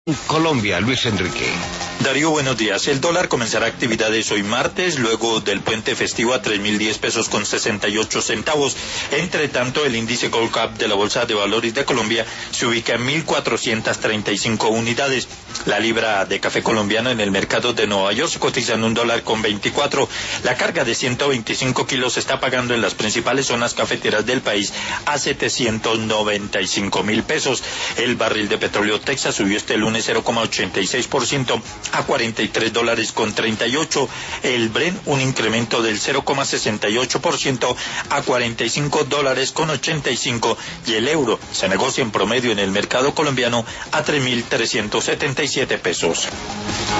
Colombia, Luis Enrique. Darío, buenos días. El dólar comenzará actividades hoy martes, luego del puente festivo a 3.010 pesos con 68 centavos. Entre tanto, el índice Gold Cap de la Bolsa de Valores de Colombia se ubica en 1.435 unidades. La libra de café colombiano en el mercado de Nueva York se cotiza en $1.24. La carga de 125 kilos se está pagando en las principales zonas cafeteras del país a 795.000 pesos. El barril de petróleo Texas subió este lunes 0,86% a $43.38. El Brent un incremento del 0,68% a $45.85 y el euro se negocia en promedio en el mercado colombiano a 3.377 pesos.